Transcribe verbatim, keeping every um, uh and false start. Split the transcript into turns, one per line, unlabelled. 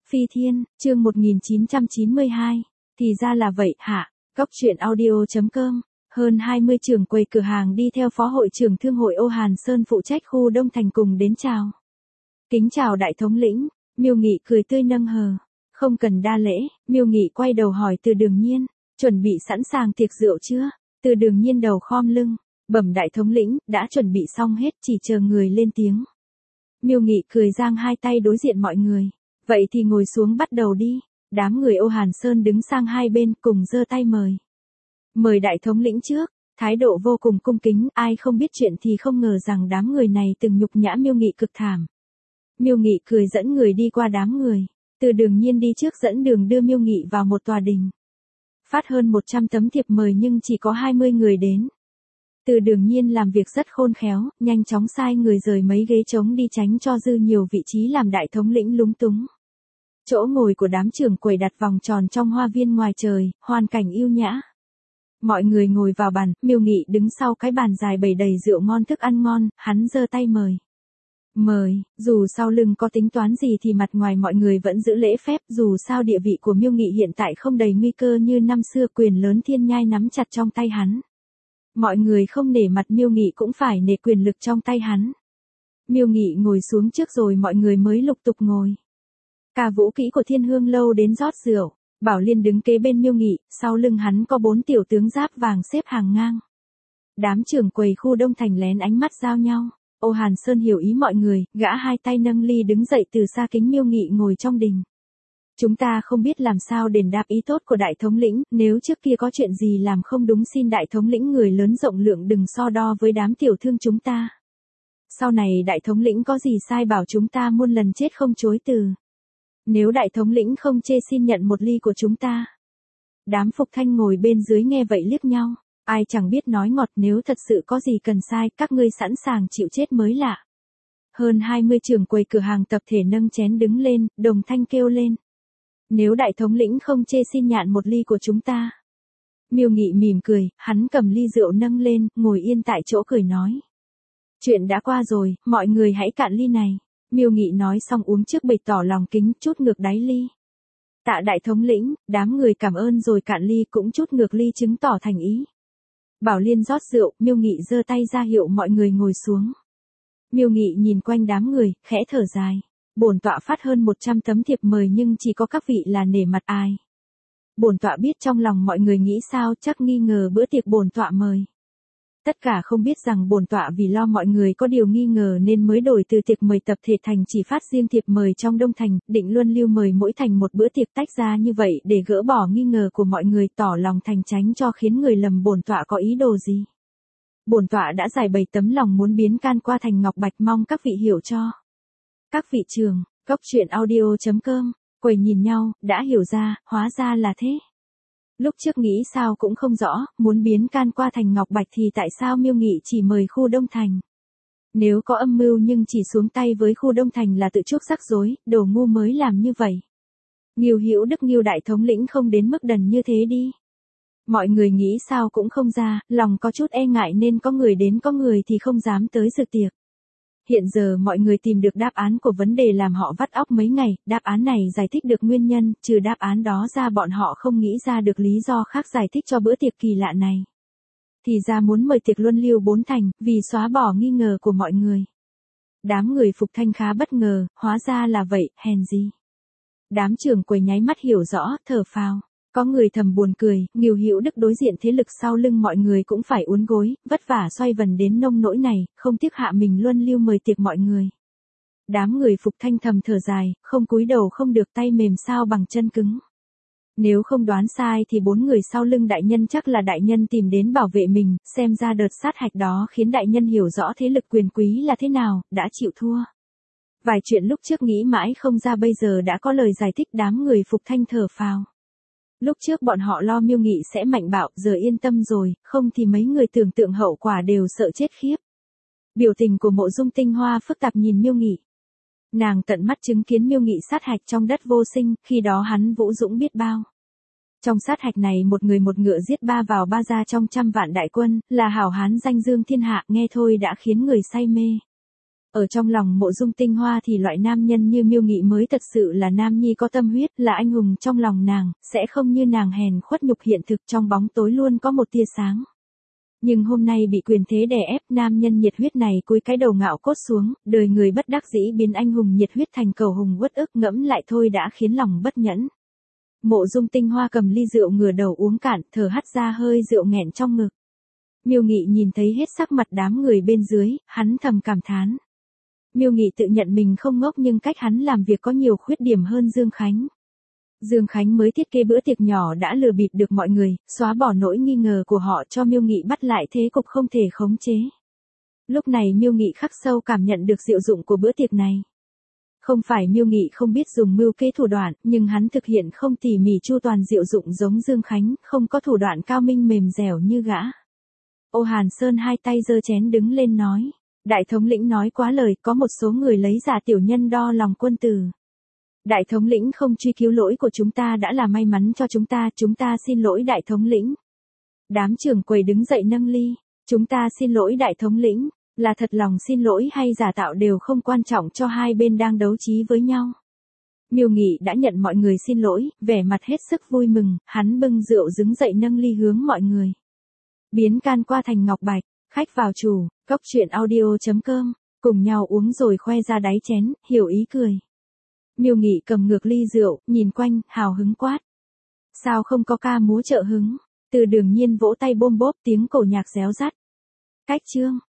Phi Thiên, chương một nghìn chín trăm chín mươi hai. Thì ra là vậy, hả? Góc truyện audio.com. Hơn hai mươi trưởng quầy cửa hàng đi theo phó hội trưởng thương hội Ô Hàn Sơn phụ trách khu Đông Thành cùng đến chào. Kính chào đại thống lĩnh, Miêu Nghị cười tươi nâng hờ. Không cần đa lễ, Miêu Nghị quay đầu hỏi Từ Đường Nhiên, chuẩn bị sẵn sàng tiệc rượu chưa? Từ Đường Nhiên đầu khom lưng, bẩm đại thống lĩnh, đã chuẩn bị xong hết, chỉ chờ người lên tiếng. Miêu Nghị cười giang hai tay đối diện mọi người. Vậy thì ngồi xuống bắt đầu đi. Đám người Ô Hàn Sơn đứng sang hai bên cùng giơ tay mời. Mời đại thống lĩnh trước, thái độ vô cùng cung kính, ai không biết chuyện thì không ngờ rằng đám người này từng nhục nhã Miêu Nghị cực thảm. Miêu Nghị cười dẫn người đi qua đám người, Từ Đường Nhiên đi trước dẫn đường đưa Miêu Nghị vào một tòa đình. Phát hơn một trăm tấm thiệp mời nhưng chỉ có hai mươi người đến. Từ Đường Nhiên làm việc rất khôn khéo, nhanh chóng sai người rời mấy ghế trống đi tránh cho dư nhiều vị trí làm đại thống lĩnh lúng túng. Chỗ ngồi của đám trưởng quầy đặt vòng tròn trong hoa viên ngoài trời, hoàn cảnh yêu nhã. Mọi người ngồi vào bàn, Miêu Nghị đứng sau cái bàn dài bày đầy rượu ngon thức ăn ngon, hắn giơ tay mời. Mời, dù sau lưng có tính toán gì thì mặt ngoài mọi người vẫn giữ lễ phép, dù sao địa vị của Miêu Nghị hiện tại không đầy nguy cơ như năm xưa, quyền lớn thiên nhai nắm chặt trong tay hắn. Mọi người không nể mặt Miêu Nghị cũng phải nể quyền lực trong tay hắn. Miêu Nghị ngồi xuống trước rồi mọi người mới lục tục ngồi. Cả vũ kỹ của Thiên Hương lâu đến rót rượu, Bảo Liên đứng kế bên Miêu Nghị, sau lưng hắn có bốn tiểu tướng giáp vàng xếp hàng ngang. Đám trưởng quầy khu Đông Thành lén ánh mắt giao nhau. Ô Hàn Sơn hiểu ý mọi người, gã hai tay nâng ly đứng dậy từ xa kính Miêu Nghị ngồi trong đình. Chúng ta không biết làm sao đền đáp ý tốt của đại thống lĩnh, nếu trước kia có chuyện gì làm không đúng xin đại thống lĩnh người lớn rộng lượng đừng so đo với đám tiểu thương chúng ta. Sau này đại thống lĩnh có gì sai bảo chúng ta muôn lần chết không chối từ. Nếu đại thống lĩnh không chê xin nhận một ly của chúng ta. Đám Phục Thanh ngồi bên dưới nghe vậy liếc nhau, ai chẳng biết nói ngọt, nếu thật sự có gì cần sai, các ngươi sẵn sàng chịu chết mới lạ. Hơn hai mươi trưởng quầy cửa hàng tập thể nâng chén đứng lên, đồng thanh kêu lên. Nếu đại thống lĩnh không chê xin nhạn một ly của chúng ta. Miêu Nghị mỉm cười, hắn cầm ly rượu nâng lên, ngồi yên tại chỗ cười nói. Chuyện đã qua rồi, mọi người hãy cạn ly này. Miêu Nghị nói xong uống trước bày tỏ lòng kính, chút ngược đáy ly. Tạ đại thống lĩnh, đám người cảm ơn rồi cạn ly cũng chút ngược ly chứng tỏ thành ý. Bảo Liên rót rượu, Miêu Nghị giơ tay ra hiệu mọi người ngồi xuống. Miêu Nghị nhìn quanh đám người, khẽ thở dài. Bổn tọa phát hơn một trăm tấm thiệp mời nhưng chỉ có các vị là nể mặt ai. Bổn tọa biết trong lòng mọi người nghĩ sao, chắc nghi ngờ bữa tiệc bổn tọa mời. Tất cả không biết rằng bổn tọa vì lo mọi người có điều nghi ngờ nên mới đổi từ tiệc mời tập thể thành chỉ phát riêng thiệp mời trong Đông Thành, định luân lưu mời mỗi thành một bữa tiệc tách ra như vậy để gỡ bỏ nghi ngờ của mọi người, tỏ lòng thành tránh cho khiến người lầm bổn tọa có ý đồ gì. Bổn tọa đã giải bày tấm lòng muốn biến can qua thành ngọc bạch, mong các vị hiểu cho. Các vị trường, góc truyện audio.com, quầy nhìn nhau, đã hiểu ra, hóa ra là thế. Lúc trước nghĩ sao cũng không rõ, muốn biến can qua thành ngọc bạch thì tại sao Miêu Nghị chỉ mời khu Đông Thành. Nếu có âm mưu nhưng chỉ xuống tay với khu Đông Thành là tự chuốc rắc rối, đồ ngu mới làm như vậy. Nghiêu Hữu Đức Nghiêu đại thống lĩnh không đến mức đần như thế đi. Mọi người nghĩ sao cũng không ra, lòng có chút e ngại nên có người đến có người thì không dám tới dự tiệc. Hiện giờ mọi người tìm được đáp án của vấn đề làm họ vắt óc mấy ngày, đáp án này giải thích được nguyên nhân, trừ đáp án đó ra bọn họ không nghĩ ra được lý do khác giải thích cho bữa tiệc kỳ lạ này. Thì ra muốn mời tiệc luân lưu bốn thành, vì xóa bỏ nghi ngờ của mọi người. Đám người Phục Thanh khá bất ngờ, hóa ra là vậy, hèn gì. Đám trưởng quầy nháy mắt hiểu rõ, thở phào. Có người thầm buồn cười, Nghiêu Hữu Đức đối diện thế lực sau lưng mọi người cũng phải uốn gối, vất vả xoay vần đến nông nỗi này, không tiếc hạ mình luân lưu mời tiệc mọi người. Đám người Phục Thanh thầm thở dài, không cúi đầu không được, tay mềm sao bằng chân cứng. Nếu không đoán sai thì bốn người sau lưng đại nhân chắc là đại nhân tìm đến bảo vệ mình, xem ra đợt sát hạch đó khiến đại nhân hiểu rõ thế lực quyền quý là thế nào, đã chịu thua. Vài chuyện lúc trước nghĩ mãi không ra bây giờ đã có lời giải thích, đám người Phục Thanh thở phào. Lúc trước bọn họ lo Miêu Nghị sẽ mạnh bạo, giờ yên tâm rồi, không thì mấy người tưởng tượng hậu quả đều sợ chết khiếp. Biểu tình của Mộ Dung Tinh Hoa phức tạp nhìn Miêu Nghị. Nàng tận mắt chứng kiến Miêu Nghị sát hạch trong đất vô sinh, khi đó hắn vũ dũng biết bao. Trong sát hạch này một người một ngựa giết ba vào ba ra trong trăm vạn đại quân, là hảo hán danh dương thiên hạ, nghe thôi đã khiến người say mê. Ở trong lòng Mộ Dung Tinh Hoa thì loại nam nhân như Miêu Nghị mới thật sự là nam nhi có tâm huyết, là anh hùng trong lòng nàng, sẽ không như nàng hèn khuất nhục hiện thực trong bóng tối luôn có một tia sáng. Nhưng hôm nay bị quyền thế đè ép, nam nhân nhiệt huyết này cúi cái đầu ngạo cốt xuống, đời người bất đắc dĩ biến anh hùng nhiệt huyết thành cầu hùng uất ức, ngẫm lại thôi đã khiến lòng bất nhẫn. Mộ Dung Tinh Hoa cầm ly rượu ngửa đầu uống cạn, thở hắt ra hơi rượu nghẹn trong ngực. Miêu Nghị nhìn thấy hết sắc mặt đám người bên dưới, hắn thầm cảm thán. Miêu Nghị tự nhận mình không ngốc nhưng cách hắn làm việc có nhiều khuyết điểm hơn Dương Khánh. Dương Khánh mới thiết kế bữa tiệc nhỏ đã lừa bịp được mọi người, xóa bỏ nỗi nghi ngờ của họ cho Miêu Nghị bắt lại thế cục không thể khống chế. Lúc này Miêu Nghị khắc sâu cảm nhận được diệu dụng của bữa tiệc này. Không phải Miêu Nghị không biết dùng mưu kế thủ đoạn, nhưng hắn thực hiện không tỉ mỉ chu toàn diệu dụng giống Dương Khánh, không có thủ đoạn cao minh mềm dẻo như gã. Ô Hàn Sơn hai tay giơ chén đứng lên nói. Đại thống lĩnh nói quá lời, có một số người lấy giả tiểu nhân đo lòng quân tử. Đại thống lĩnh không truy cứu lỗi của chúng ta đã là may mắn cho chúng ta, chúng ta xin lỗi đại thống lĩnh. Đám trưởng quầy đứng dậy nâng ly, chúng ta xin lỗi đại thống lĩnh, là thật lòng xin lỗi hay giả tạo đều không quan trọng cho hai bên đang đấu trí với nhau. Miêu Nghị đã nhận mọi người xin lỗi, vẻ mặt hết sức vui mừng, hắn bưng rượu đứng dậy nâng ly hướng mọi người. Biến can qua thành ngọc bạch, khách vào chủ, cốc truyện audio chấm com, cùng nhau uống rồi khoe ra đáy chén, hiểu ý cười. Miêu Nghị cầm ngược ly rượu, nhìn quanh, hào hứng quát. Sao không có ca múa trợ hứng? Từ Đường Nhiên vỗ tay bôm bốp tiếng cổ nhạc réo rắt. Cách chương.